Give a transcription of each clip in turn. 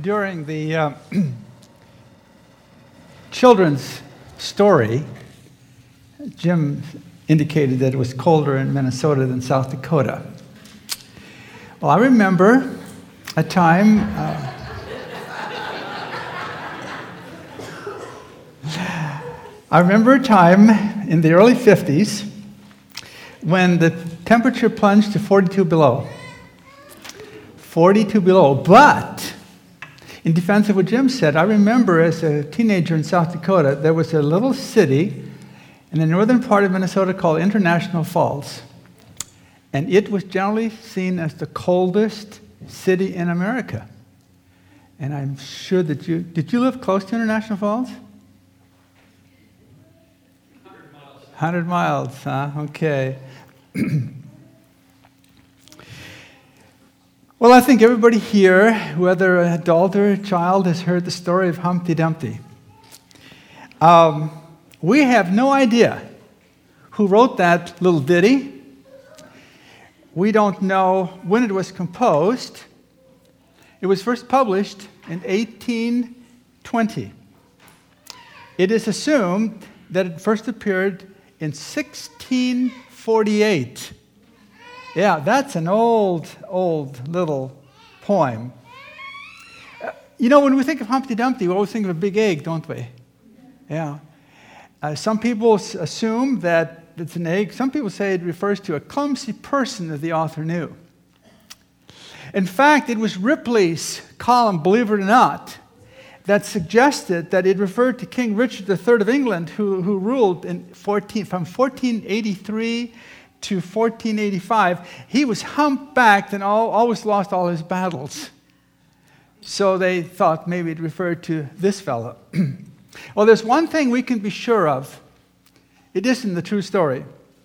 during the children's story, Jim indicated that it was colder in Minnesota than South Dakota. Well, I remember a time in the early 50s when the temperature plunged to 42 below. 42 below. But in defense of what Jim said, I remember as a teenager in South Dakota, there was a little city in the northern part of Minnesota called International Falls. And it was generally seen as the coldest city in America. And I'm sure that did you live close to International Falls? 100 miles, huh? Okay. Well, I think everybody here, whether an adult or a child, has heard the story of Humpty Dumpty. We have no idea who wrote that little ditty. We don't know when it was composed. It was first published in 1820. It is assumed that it first appeared in 1648. Yeah, that's an old little poem. When we think of Humpty Dumpty, we always think of a big egg, don't we? Yeah. Some people assume that it's an egg. Some people say it refers to a clumsy person that the author knew. In fact, it was Ripley's column, believe it or not, that suggested that it referred to King Richard III of England, who ruled from 1483 to 1485. He was humpbacked and always lost all his battles. So they thought maybe it referred to this fellow. Well, there's one thing we can be sure of. It isn't the true story.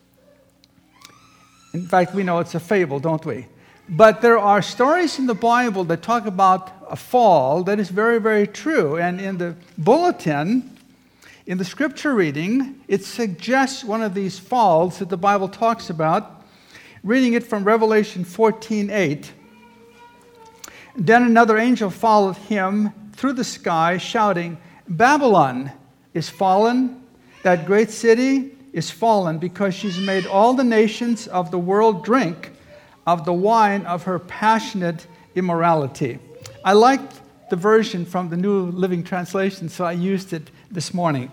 In fact, we know it's a fable, don't we? But there are stories in the Bible that talk about a fall that is very, very true. And in the bulletin, in the scripture reading, it suggests one of these falls that the Bible talks about. Reading it from Revelation 14:8. Then another angel followed him through the sky, shouting, "Babylon is fallen, that great city is fallen, because she's made all the nations of the world drink of the wine of her passionate immorality." I liked the version from the New Living Translation, so I used it this morning.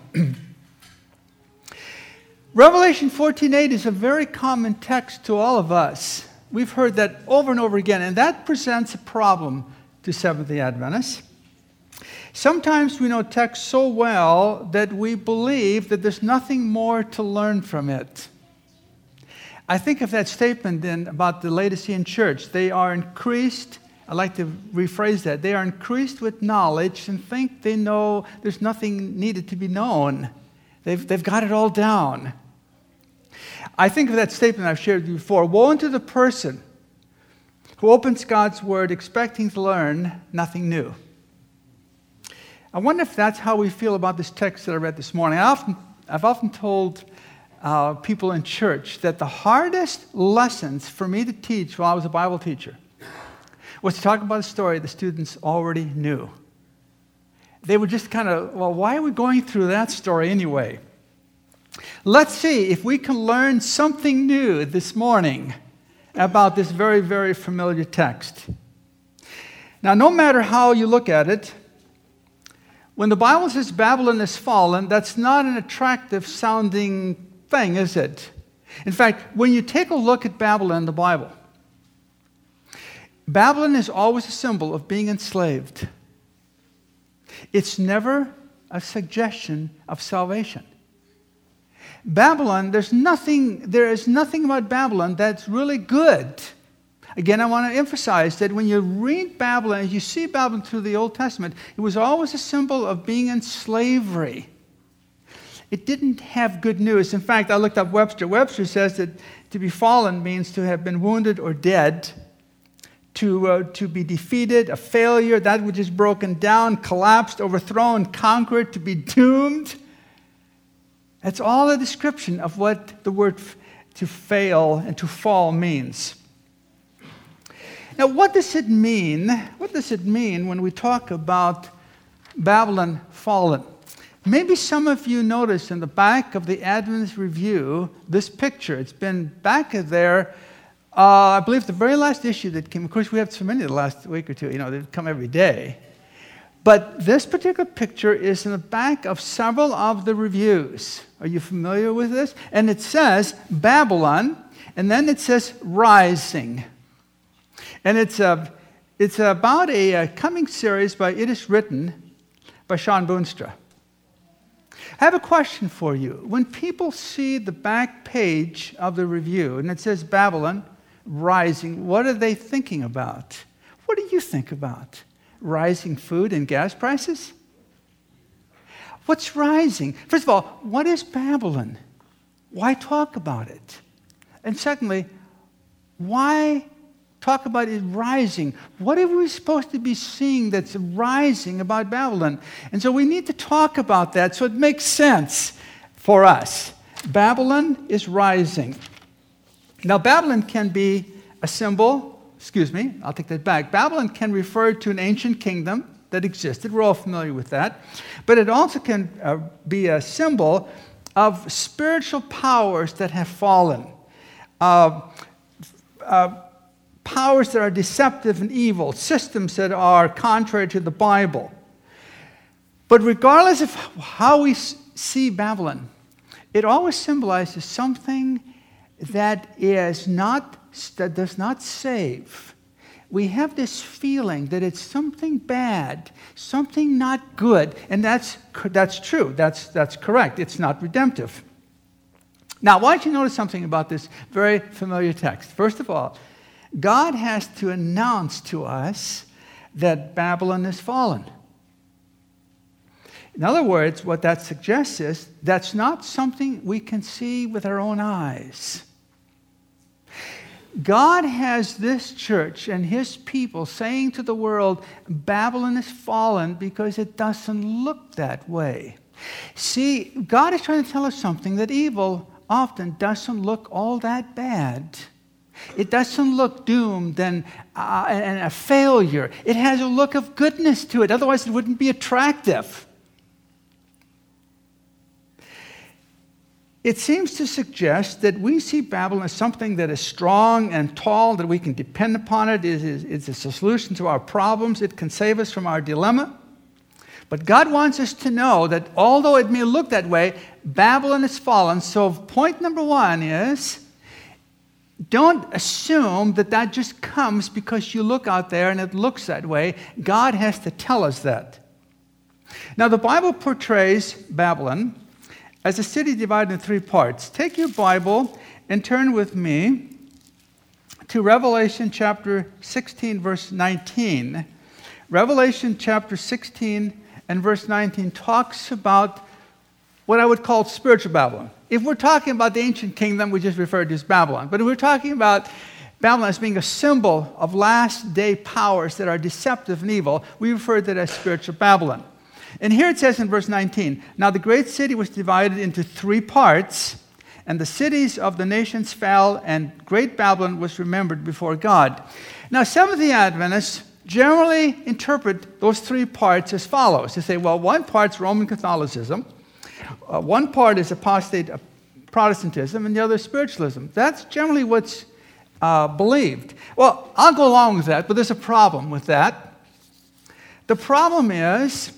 Revelation 14:8 is a very common text to all of us. We've heard that over and over again, and that presents a problem to Seventh-day Adventists. Sometimes we know text so well that we believe that there's nothing more to learn from it. I think of that statement about the Laodicean church. They are increased, I like to rephrase that, they are increased with knowledge and think they know there's nothing needed to be known. They've got it all down. I think of that statement I've shared with you before. Woe unto the person who opens God's word expecting to learn nothing new. I wonder if that's how we feel about this text that I read this morning. I've often told people in church that the hardest lessons for me to teach while I was a Bible teacher was to talk about a story the students already knew. They would just kind of, well, why are we going through that story anyway? Let's see if we can learn something new this morning about this very, very familiar text. Now, no matter how you look at it, when the Bible says Babylon is fallen, that's not an attractive sounding thing, is it? In fact, when you take a look at Babylon in the Bible, Babylon is always a symbol of being enslaved. It's never a suggestion of salvation. Babylon, there is nothing about Babylon that's really good. Again, I want to emphasize that when you read Babylon, as you see Babylon through the Old Testament, it was always a symbol of being in slavery. It didn't have good news. In fact, I looked up Webster. Webster says that to be fallen means to have been wounded or dead, to be defeated, a failure, that which is broken down, collapsed, overthrown, conquered, to be doomed. That's all a description of what the word to fail and to fall means. Now, what does it mean? What does it mean when we talk about Babylon fallen? Maybe some of you noticed in the back of the Adventist Review this picture. It's been back there, I believe, the very last issue that came. Of course, we have so many the last week or two. They come every day. But this particular picture is in the back of several of the reviews. Are you familiar with this? And it says Babylon, and then it says rising. And it's about a coming series it is written by Sean Boonstra. I have a question for you. When people see the back page of the review and it says Babylon rising, what are they thinking about? What do you think about? Rising food and gas prices? What's rising? First of all, what is Babylon? Why talk about it? And secondly, why talk about it rising? What are we supposed to be seeing that's rising about Babylon? And so we need to talk about that so it makes sense for us. Babylon is rising. Now, Babylon can be a symbol. I'll take that back. Babylon can refer to an ancient kingdom that existed. We're all familiar with that. But it also can be a symbol of spiritual powers that have fallen. Powers that are deceptive and evil. Systems that are contrary to the Bible. But regardless of how we see Babylon, it always symbolizes something that does not save. We have this feeling that it's something bad, something not good, and that's true. That's correct. It's not redemptive. Now, why don't you notice something about this very familiar text? First of all, God has to announce to us that Babylon is fallen. In other words, what that suggests is that's not something we can see with our own eyes. God has this church and his people saying to the world, Babylon is fallen because it doesn't look that way. See, God is trying to tell us something, that evil often doesn't look all that bad. It doesn't look doomed and a failure. It has a look of goodness to it. Otherwise, it wouldn't be attractive. It seems to suggest that we see Babylon as something that is strong and tall, that we can depend upon it. It's a solution to our problems. It can save us from our dilemma. But God wants us to know that although it may look that way, Babylon is fallen. So point number one is, don't assume that just comes because you look out there and it looks that way. God has to tell us that. Now, the Bible portrays Babylon as a city divided in three parts. Take your Bible and turn with me to Revelation chapter 16, verse 19. Revelation chapter 16 and verse 19 talks about what I would call spiritual Babylon. If we're talking about the ancient kingdom, we just refer to as Babylon. But if we're talking about Babylon as being a symbol of last day powers that are deceptive and evil, we refer to that as spiritual Babylon. And here it says in verse 19, now the great city was divided into three parts, and the cities of the nations fell, and great Babylon was remembered before God. Now, Seventh-day Adventists generally interpret those three parts as follows. They say, well, one part's Roman Catholicism, one part is apostate Protestantism, and the other is spiritualism. That's generally what's believed. Well, I'll go along with that, but there's a problem with that. The problem is,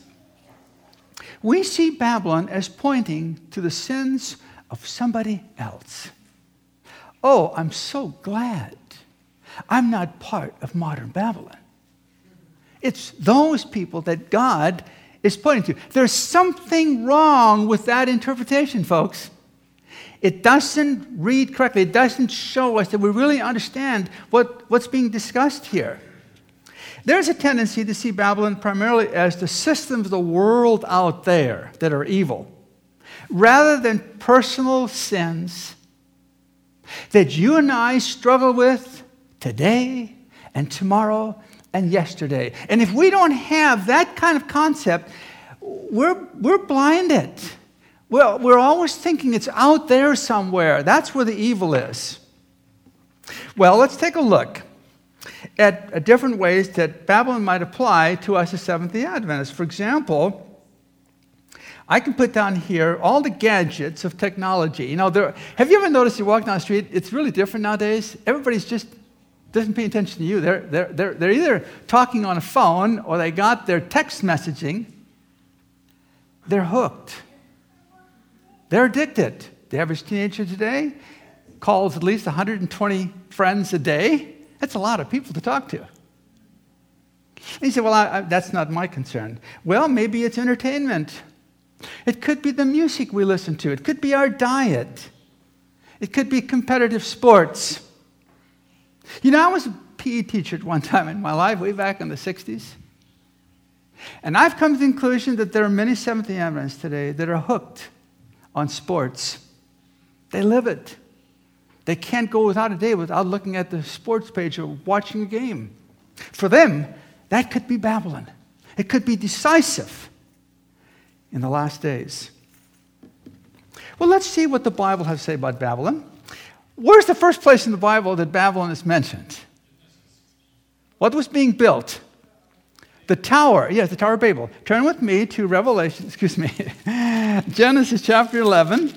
we see Babylon as pointing to the sins of somebody else. Oh, I'm so glad I'm not part of modern Babylon. It's those people that God is pointing to. There's something wrong with that interpretation, folks. It doesn't read correctly. It doesn't show us that we really understand what's being discussed here. There's a tendency to see Babylon primarily as the systems of the world out there that are evil, rather than personal sins that you and I struggle with today and tomorrow and yesterday. And if we don't have that kind of concept, we're blinded. Well, we're always thinking it's out there somewhere. That's where the evil is. Well, let's take a look at different ways that Babylon might apply to us as Seventh-day Adventists. For example, I can put down here all the gadgets of technology. You know, have you ever noticed you walk down the street, it's really different nowadays? Everybody's just doesn't pay attention to you. They're either talking on a phone or they got their text messaging. They're hooked. They're addicted. The average teenager today calls at least 120 friends a day. That's a lot of people to talk to. And you say, well, that's not my concern. Well, maybe it's entertainment. It could be the music we listen to. It could be our diet. It could be competitive sports. You know, I was a PE teacher at one time in my life, way back in the 60s. And I've come to the conclusion that there are many Seventh-day Adventists today that are hooked on sports. They live it. They can't go without a day without looking at the sports page or watching a game. For them, that could be Babylon. It could be decisive in the last days. Well, let's see what the Bible has to say about Babylon. Where's the first place in the Bible that Babylon is mentioned? What was being built? The tower. Yes, the Tower of Babel. Turn with me to Genesis chapter 11.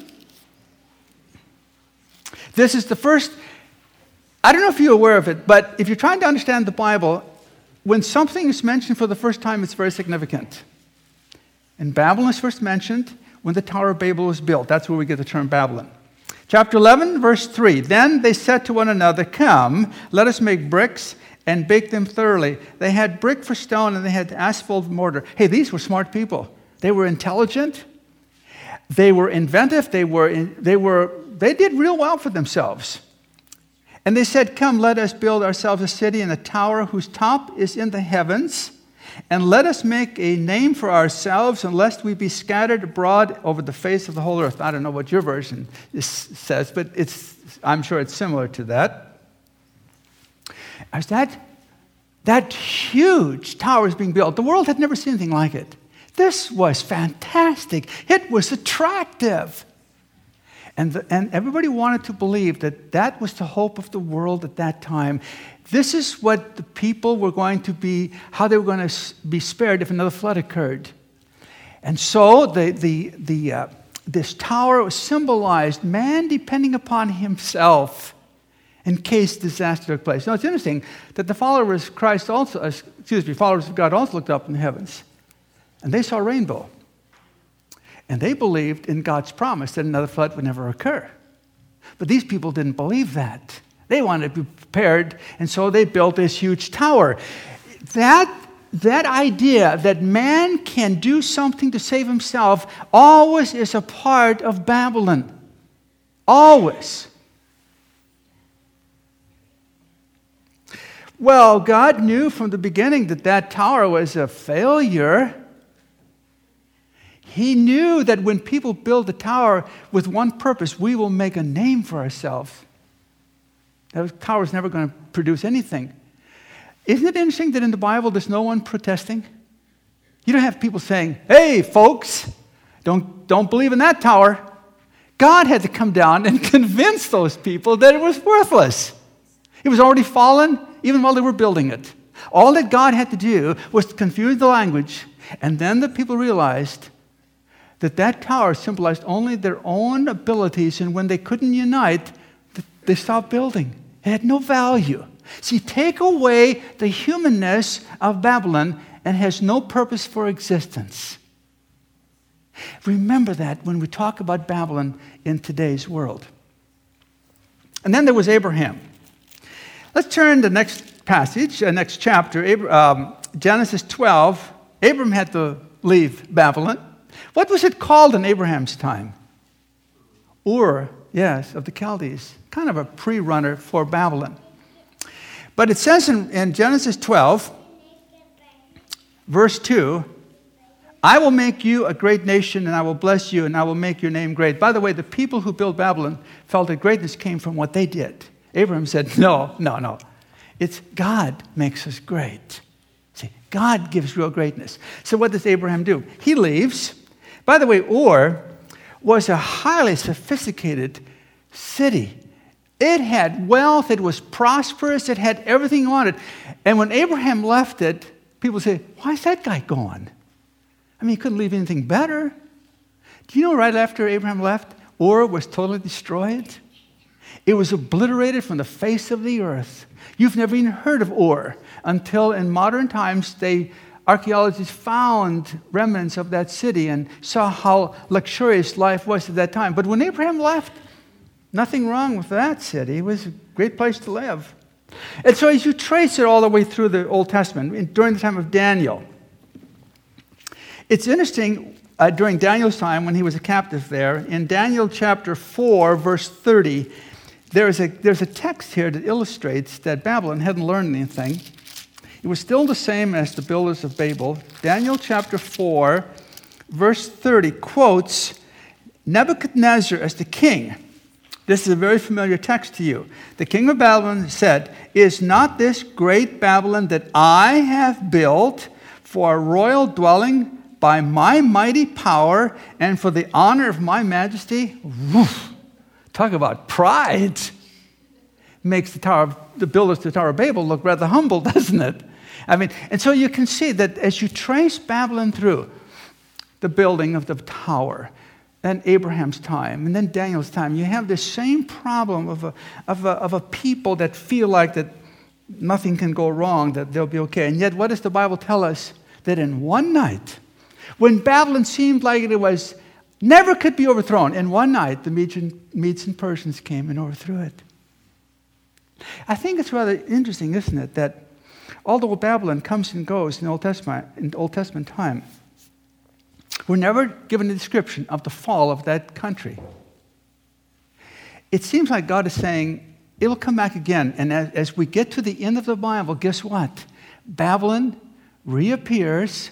This is the first, I don't know if you're aware of it, but if you're trying to understand the Bible, when something is mentioned for the first time, it's very significant. And Babylon is first mentioned when the Tower of Babel was built. That's where we get the term Babylon. Chapter 11, verse 3. Then they said to one another, "Come, let us make bricks and bake them thoroughly." They had brick for stone and they had asphalt for mortar. Hey, these were smart people. They were intelligent. They were inventive. They did real well for themselves. And they said, "Come, let us build ourselves a city and a tower whose top is in the heavens. And let us make a name for ourselves, and lest we be scattered abroad over the face of the whole earth." I don't know what your version says, but I'm sure it's similar to that. As that huge tower is being built, the world had never seen anything like it. This was fantastic. It was attractive. And everybody wanted to believe that was the hope of the world at that time. This is what the people were going to be, how they were going to be spared if another flood occurred. And so this tower symbolized man depending upon himself in case disaster took place. Now it's interesting that the followers of God also looked up in the heavens, and they saw a rainbow. And they believed in God's promise that another flood would never occur. But these people didn't believe that. They wanted to be prepared, and so they built this huge tower. That idea that man can do something to save himself always is a part of Babylon. Always. Well, God knew from the beginning that tower was a failure. He knew that when people build a tower with one purpose, we will make a name for ourselves. That tower is never going to produce anything. Isn't it interesting that in the Bible there's no one protesting? You don't have people saying, "Hey, folks, don't believe in that tower." God had to come down and convince those people that it was worthless. It was already fallen even while they were building it. All that God had to do was to confuse the language, and then the people realized that tower symbolized only their own abilities, and when they couldn't unite, they stopped building. It had no value. See, take away the humanness of Babylon and it has no purpose for existence. Remember that when we talk about Babylon in today's world. And then there was Abraham. Let's turn to the next passage, next chapter, Genesis 12. Abraham had to leave Babylon. What was it called in Abraham's time? Ur, yes, of the Chaldees. Kind of a pre-runner for Babylon. But it says in Genesis 12, verse 2, "I will make you a great nation, and I will bless you, and I will make your name great." By the way, the people who built Babylon felt that greatness came from what they did. Abraham said, no. It's God makes us great. See, God gives real greatness. So what does Abraham do? He leaves. By the way, Ur was a highly sophisticated city. It had wealth, it was prosperous, it had everything on it. And when Abraham left it, people say, why is that guy gone? I mean, he couldn't leave anything better. Do you know right after Abraham left, Ur was totally destroyed? It was obliterated from the face of the earth. You've never even heard of Ur until in modern times archaeologists found remnants of that city and saw how luxurious life was at that time. But when Abraham left, nothing wrong with that city. It was a great place to live. And so as you trace it all the way through the Old Testament, during the time of Daniel, it's interesting, during Daniel's time when he was a captive there, in Daniel chapter 4, verse 30, there's a text here that illustrates that Babylon hadn't learned anything. It was still the same as the builders of Babel. Daniel chapter 4, verse 30 quotes Nebuchadnezzar as the king. This is a very familiar text to you. The king of Babylon said, "Is not this great Babylon that I have built for a royal dwelling by my mighty power and for the honor of my majesty?" Woof. Talk about pride. Makes the builders of the Tower of Babel look rather humble, doesn't it? I mean, and so you can see that as you trace Babylon through the building of the tower, and Abraham's time, and then Daniel's time, you have this same problem of a people that feel like that nothing can go wrong, that they'll be okay. And yet, what does the Bible tell us? That in one night, when Babylon seemed like it was never could be overthrown, in one night, the Medes and Persians came and overthrew it. I think it's rather interesting, isn't it, that although Babylon comes and goes in Old Testament time, we're never given a description of the fall of that country. It seems like God is saying, it'll come back again. And as we get to the end of the Bible, guess what? Babylon reappears,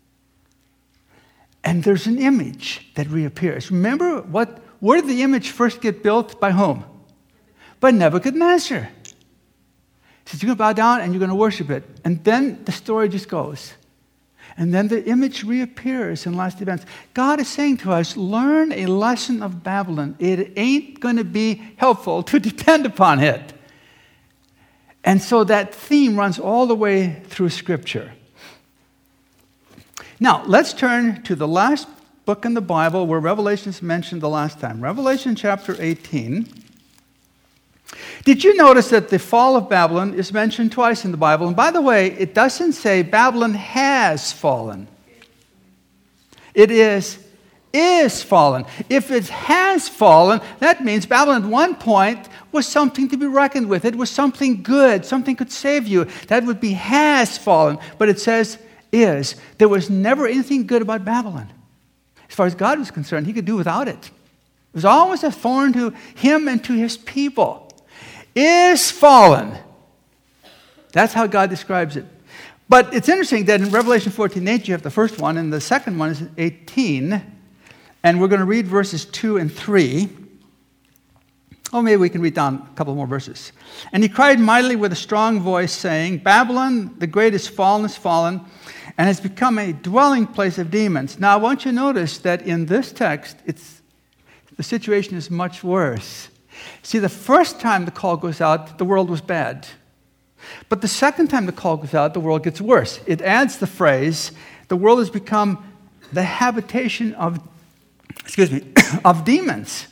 and there's an image that reappears. Remember, where did the image first get built? By whom? By Nebuchadnezzar. He says, you're going to bow down and you're going to worship it. And then the story just goes. And then the image reappears in last events. God is saying to us, learn a lesson of Babylon. It ain't going to be helpful to depend upon it. And so that theme runs all the way through Scripture. Now, let's turn to the last book in the Bible where Revelation is mentioned the last time. Revelation chapter 18. Did you notice that the fall of Babylon is mentioned twice in the Bible? And by the way, it doesn't say Babylon has fallen. It is fallen. If it has fallen, that means Babylon at one point was something to be reckoned with. It was something good. Something could save you. That would be has fallen. But it says is. There was never anything good about Babylon. As far as God was concerned, he could do without it. It was always a thorn to him and to his people. Is fallen. That's how God describes it. But it's interesting that in Revelation 14:8 you have the first one, and the second one is 18. And we're going to read verses 2 and 3. Oh, maybe we can read down a couple more verses. And he cried mightily with a strong voice, saying, Babylon the great is fallen, and has become a dwelling place of demons. Now, I want you to notice that in this text, the situation is much worse. See, the first time the call goes out, the world was bad. But the second time the call goes out, the world gets worse. It adds the phrase, the world has become the habitation of demons.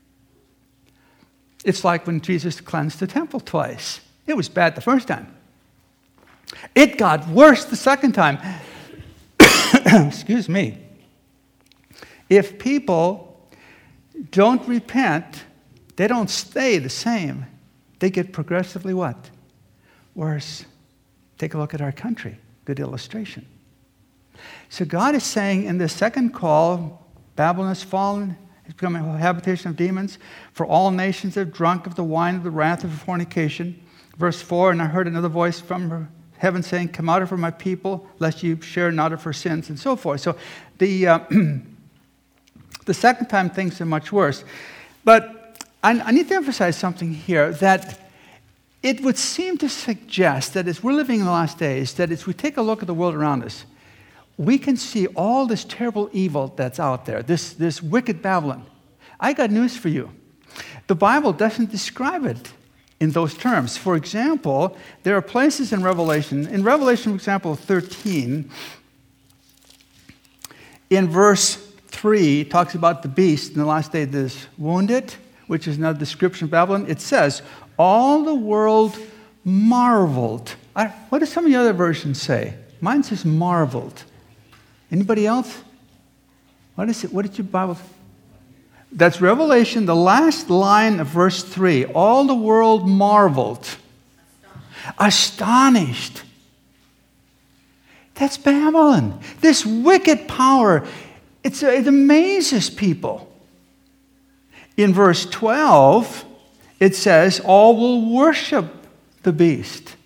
It's like when Jesus cleansed the temple twice. It was bad the first time. It got worse the second time. Excuse me. If people don't repent, they don't stay the same. They get progressively what? Worse. Take a look at our country. Good illustration. So God is saying in the second call, Babylon has fallen, it's become a habitation of demons, for all nations have drunk of the wine of the wrath of fornication. Verse 4, and I heard another voice from heaven saying, come out of her, my people, lest you share not of her sins, and so forth. So the second time things are much worse. But I need to emphasize something here, that it would seem to suggest that as we're living in the last days, that as we take a look at the world around us, we can see all this terrible evil that's out there, this wicked Babylon. I got news for you. the Bible doesn't describe it in those terms. For example, there are places in Revelation, for example, 13, in verse 3, it talks about the beast in the last day that is wounded, which is another description of Babylon. It says, all the world marveled. What do some of the other versions say? Mine says marveled. Anybody else? What is it? What did your Bible? That's Revelation, the last line of verse 3. All the world marveled. Astonished. That's Babylon. This wicked power, it amazes people. In verse 12, it says, all will worship the beast.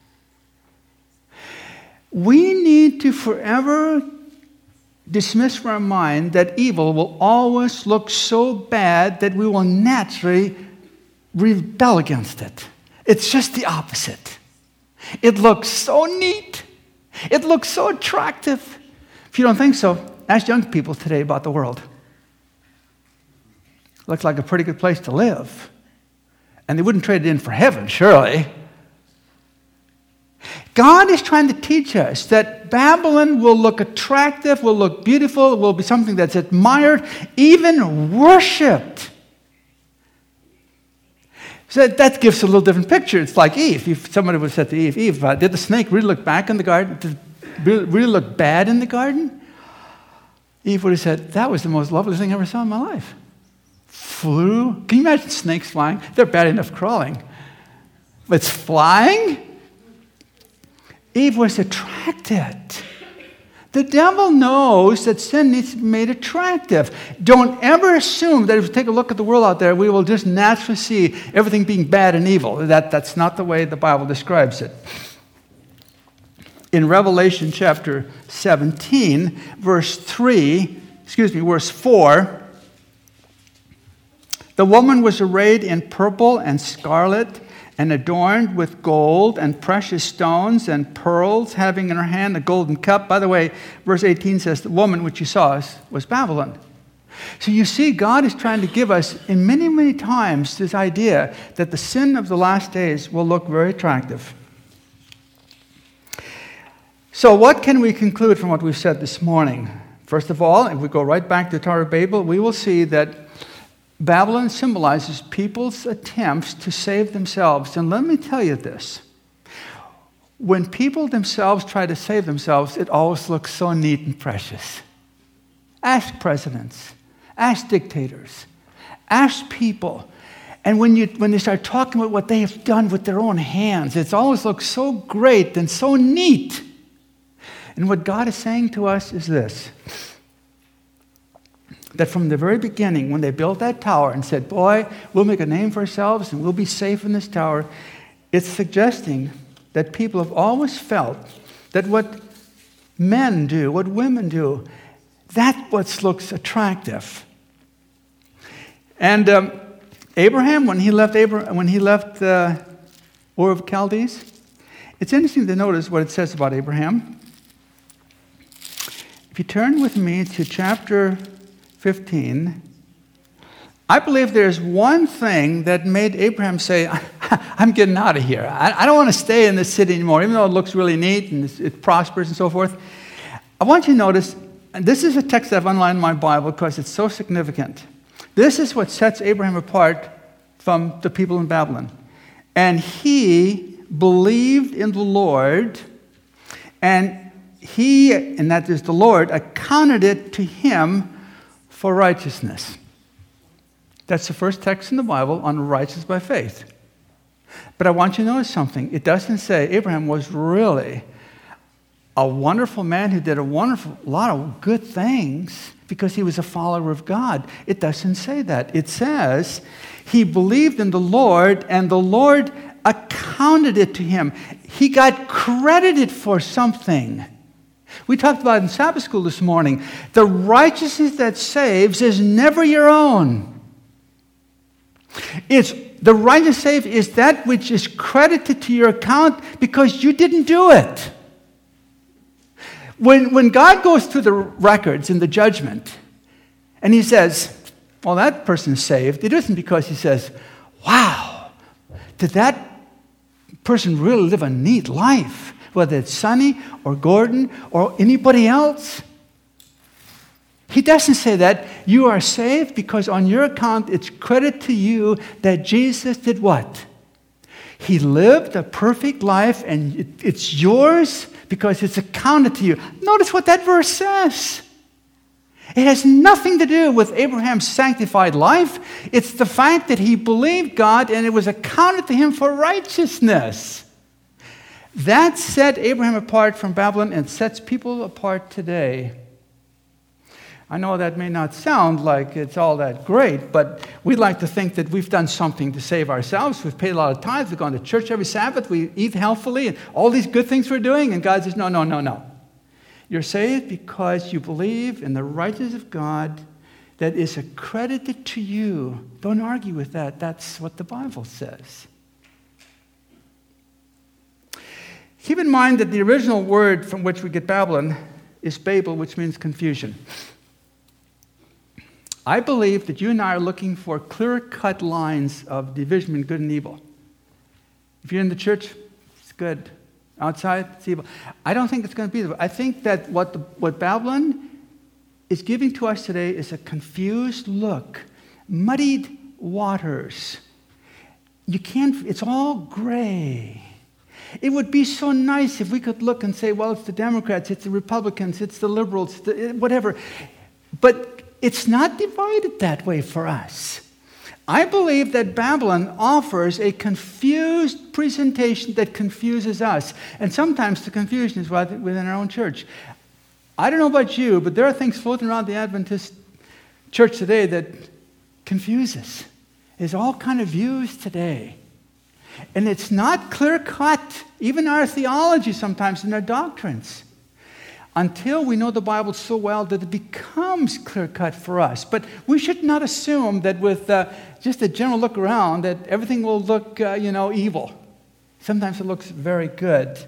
We need to forever dismiss from our mind that evil will always look so bad that we will naturally rebel against it. It's just the opposite. It looks so neat. It looks so attractive. If you don't think so, ask young people today about the world. Looks like a pretty good place to live. And they wouldn't trade it in for heaven, surely. God is trying to teach us that Babylon will look attractive, will look beautiful, will be something that's admired, even worshipped. So that gives a little different picture. It's like Eve. If somebody would have said to Eve, did the snake really look back in the garden? Did it really look bad in the garden? Eve would have said, that was the most lovely thing I ever saw in my life. Flew. Can you imagine snakes flying? They're bad enough crawling. But it's flying? Eve was attracted. The devil knows that sin needs to be made attractive. Don't ever assume that if we take a look at the world out there, we will just naturally see everything being bad and evil. That's not the way the Bible describes it. In Revelation chapter 17, verse 4, the woman was arrayed in purple and scarlet, and adorned with gold and precious stones and pearls, having in her hand a golden cup. By the way, verse 18 says, the woman which you saw was Babylon. So you see, God is trying to give us, in many, many times, this idea that the sin of the last days will look very attractive. So what can we conclude from what we've said this morning? First of all, if we go right back to the Tower of Babel, we will see that Babylon symbolizes people's attempts to save themselves. And let me tell you this. When people themselves try to save themselves, it always looks so neat and precious. Ask presidents. Ask dictators. Ask people. And when they start talking about what they have done with their own hands, it always looks so great and so neat. And what God is saying to us is this. That from the very beginning, when they built that tower and said, boy, we'll make a name for ourselves and we'll be safe in this tower, it's suggesting that people have always felt that what men do, what women do, that's what looks attractive. And Abraham, when he left Ur of Chaldees, it's interesting to notice what it says about Abraham. If you turn with me to chapter 15, I believe there's one thing that made Abraham say, I'm getting out of here. I don't want to stay in this city anymore, even though it looks really neat and it prospers and so forth. I want you to notice, and this is a text I've underlined in my Bible because it's so significant. This is what sets Abraham apart from the people in Babylon. And he believed in the Lord, and that is the Lord, accounted it to him for righteousness. That's the first text in the Bible on righteousness by faith. But I want you to notice something. It doesn't say Abraham was really a wonderful man who did a lot of good things because he was a follower of God. It doesn't say that. It says he believed in the Lord and the Lord accounted it to him. He got credited for something. We talked about it in Sabbath school this morning. The righteousness that saves is never your own. The righteousness saved is that which is credited to your account because you didn't do it. When God goes through the records in the judgment, and he says, well, that person's saved, it isn't because he says, wow, did that person really live a neat life? Whether it's Sonny or Gordon or anybody else. He doesn't say that. You are saved because on your account, it's credit to you that Jesus did what? He lived a perfect life, and it's yours because it's accounted to you. Notice what that verse says. It has nothing to do with Abraham's sanctified life. It's the fact that he believed God and it was accounted to him for righteousness. That set Abraham apart from Babylon and sets people apart today. I know that may not sound like it's all that great, but we like to think that we've done something to save ourselves. We've paid a lot of tithes. We've gone to church every Sabbath. We eat healthfully and all these good things we're doing. And God says, no, no, no, no. You're saved because you believe in the righteousness of God that is accredited to you. Don't argue with that. That's what the Bible says. Keep in mind that the original word from which we get Babylon is Babel, which means confusion. I believe that you and I are looking for clear-cut lines of division between good and evil. If you're in the church, it's good. Outside, it's evil. I don't think it's going to be that. I think that what Babylon is giving to us today is a confused look, muddied waters. It's all gray. It would be so nice if we could look and say, well, it's the Democrats, it's the Republicans, it's the liberals, whatever. But it's not divided that way for us. I believe that Babylon offers a confused presentation that confuses us. And sometimes the confusion is within our own church. I don't know about you, but there are things floating around the Adventist church today that confuses. There's all kind of views today. And it's not clear-cut, even our theology sometimes and our doctrines, until we know the Bible so well that it becomes clear-cut for us. But we should not assume that with just a general look around that everything will look, evil. Sometimes it looks very good.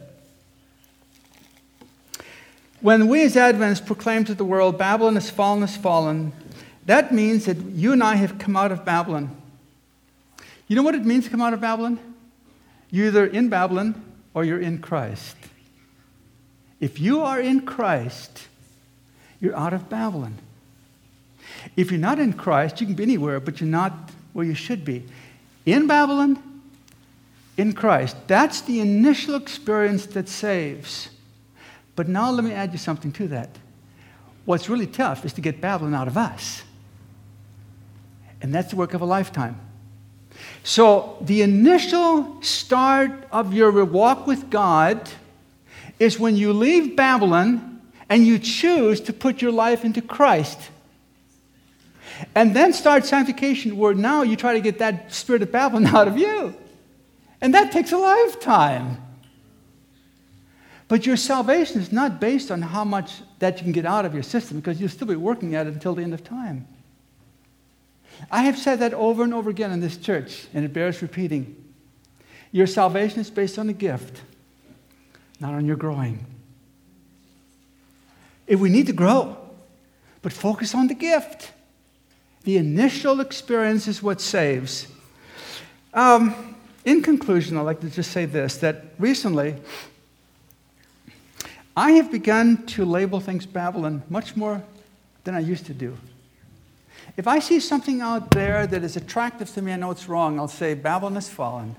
When we as Adventists proclaim to the world, Babylon has fallen, that means that you and I have come out of Babylon. You know what it means to come out of Babylon? You're either in Babylon or you're in Christ. If you are in Christ, you're out of Babylon. If you're not in Christ, you can be anywhere, but you're not where you should be. In Babylon, in Christ. That's the initial experience that saves. But now let me add you something to that. What's really tough is to get Babylon out of us. And that's the work of a lifetime. So the initial start of your walk with God is when you leave Babylon and you choose to put your life into Christ. And then start sanctification, where now you try to get that spirit of Babylon out of you. And that takes a lifetime. But your salvation is not based on how much that you can get out of your system, because you'll still be working at it until the end of time. I have said that over and over again in this church, and it bears repeating. Your salvation is based on a gift, not on your growing. If we need to grow, but focus on the gift. The initial experience is what saves. In conclusion, I'd like to just say this, that recently, I have begun to label things Babylon much more than I used to do. If I see something out there that is attractive to me, I know it's wrong, I'll say, Babylon has fallen.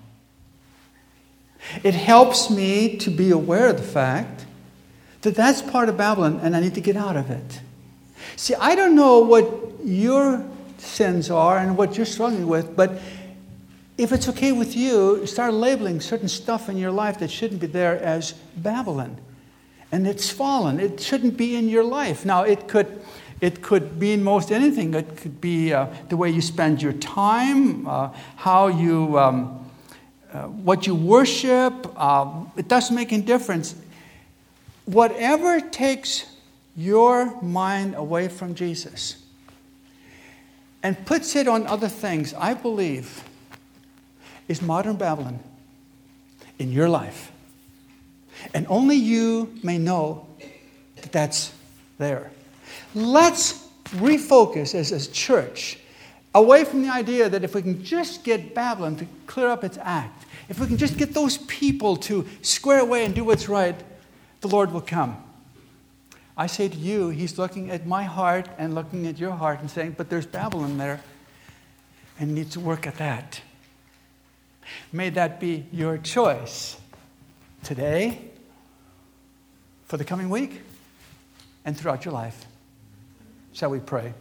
It helps me to be aware of the fact that that's part of Babylon and I need to get out of it. See, I don't know what your sins are and what you're struggling with, but if it's okay with you, start labeling certain stuff in your life that shouldn't be there as Babylon. And it's fallen. It shouldn't be in your life. Now, it could mean most anything. It could be the way you spend your time, how you, what you worship. It doesn't make any difference. Whatever takes your mind away from Jesus and puts it on other things, I believe, is modern Babylon in your life. And only you may know that that's there. Let's refocus as a church away from the idea that if we can just get Babylon to clear up its act, if we can just get those people to square away and do what's right, the Lord will come. I say to you, he's looking at my heart and looking at your heart and saying, but there's Babylon there and needs to work at that. May that be your choice today, for the coming week, and throughout your life. Shall we pray?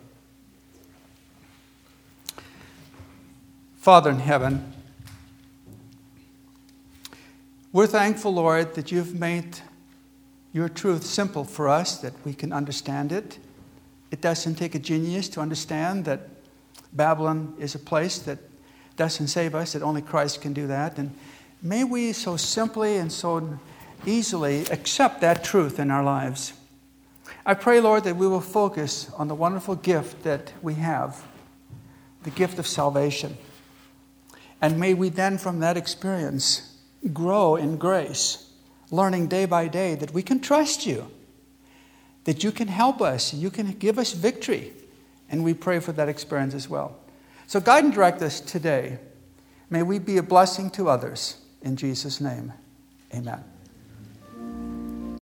Father in heaven, we're thankful, Lord, that you've made your truth simple for us, that we can understand it. It doesn't take a genius to understand that Babylon is a place that doesn't save us, that only Christ can do that. And may we so simply and so easily accept that truth in our lives. I pray, Lord, that we will focus on the wonderful gift that we have, the gift of salvation. And may we then from that experience grow in grace, learning day by day that we can trust you, that you can help us, you can give us victory. And we pray for that experience as well. So guide and direct us today. May we be a blessing to others. In Jesus' name, amen.